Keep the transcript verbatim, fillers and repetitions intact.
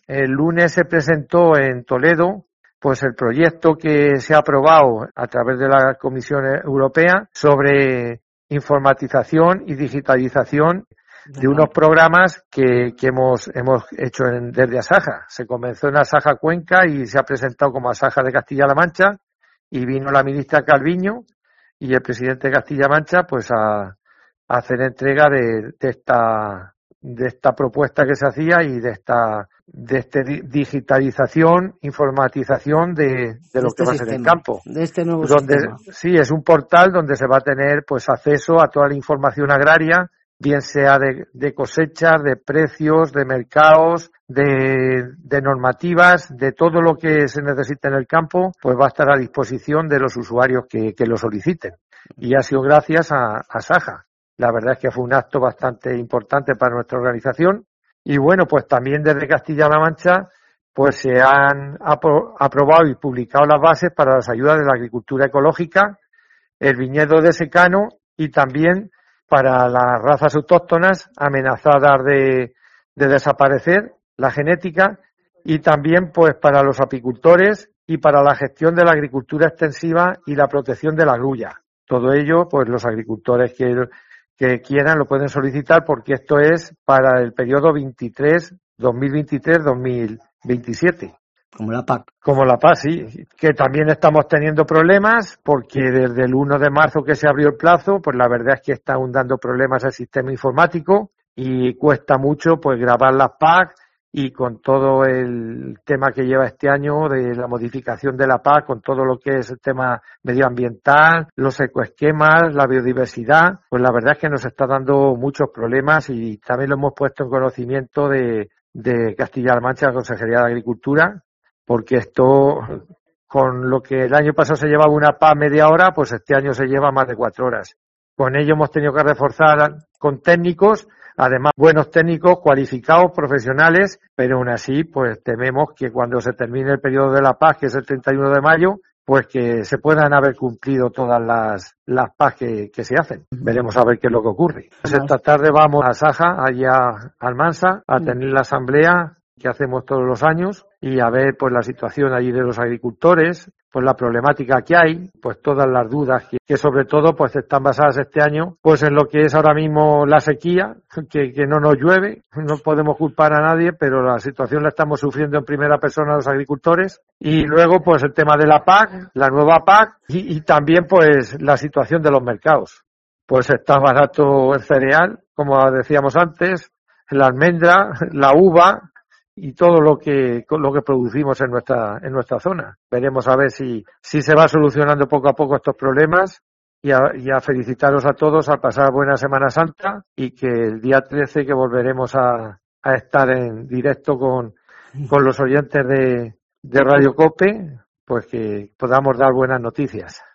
el lunes se presentó en Toledo pues el proyecto que se ha aprobado a través de la Comisión Europea sobre informatización y digitalización de unos programas que, que hemos hemos hecho en, desde Asaja. Se comenzó en Asaja Cuenca y se ha presentado como Asaja de Castilla-La Mancha, y vino la ministra Calviño y el presidente de Castilla-La Mancha pues a, a hacer entrega de, de esta de esta propuesta que se hacía y de esta de esta digitalización, informatización de, de, de lo este que va sistema, a ser el campo. De este nuevo donde, sistema. Sí, es un portal donde se va a tener pues acceso a toda la información agraria, bien sea de, de cosechas, de precios, de mercados, de, de normativas, de todo lo que se necesita en el campo, pues va a estar a disposición de los usuarios que, que lo soliciten. Y ha sido gracias a, a Saja. La verdad es que fue un acto bastante importante para nuestra organización. Y bueno, pues también desde Castilla-La Mancha pues se han apro- aprobado y publicado las bases para las ayudas de la agricultura ecológica, el viñedo de secano y también para las razas autóctonas amenazadas de, de desaparecer, la genética, y también pues para los apicultores y para la gestión de la agricultura extensiva y la protección de la grulla. Todo ello, pues los agricultores que, que quieran lo pueden solicitar, porque esto es para el periodo veintitrés, dos mil veintitrés, dos mil veintisiete. Como la P A C. Como la P A C, sí, que también estamos teniendo problemas porque desde el uno de marzo que se abrió el plazo, pues la verdad es que está aún dando problemas al sistema informático y cuesta mucho pues grabar las P A C, y con todo el tema que lleva este año de la modificación de la P A C, con todo lo que es el tema medioambiental, los ecoesquemas, la biodiversidad, pues la verdad es que nos está dando muchos problemas, y también lo hemos puesto en conocimiento de, de Castilla-La Mancha, la Consejería de Agricultura, porque esto, con lo que el año pasado se llevaba una P A media hora, pues este año se lleva más de cuatro horas. Con ello hemos tenido que reforzar con técnicos, además buenos técnicos, cualificados, profesionales, pero aún así pues tememos que cuando se termine el periodo de la P A, que es el treinta y uno de mayo, pues que se puedan haber cumplido todas las, las P A que, que se hacen. Veremos a ver qué es lo que ocurre. Pues esta tarde vamos a Saja, allá a Almansa, a tener la asamblea que hacemos todos los años y a ver pues la situación allí de los agricultores, pues la problemática que hay, pues todas las dudas que, que sobre todo pues están basadas este año pues en lo que es ahora mismo la sequía, que, que no nos llueve, no podemos culpar a nadie, pero la situación la estamos sufriendo en primera persona los agricultores, y luego pues el tema de la P A C, la nueva P A C, y, y también pues la situación de los mercados. Pues está barato el cereal, como decíamos antes, la almendra, la uva y todo lo que lo que producimos en nuestra en nuestra zona. Veremos a ver si si se va solucionando poco a poco estos problemas, y a, y a felicitaros a todos, a pasar buena Semana Santa, y que el día trece que volveremos a, a estar en directo con, con los oyentes de, de Radio Cope, pues que podamos dar buenas noticias.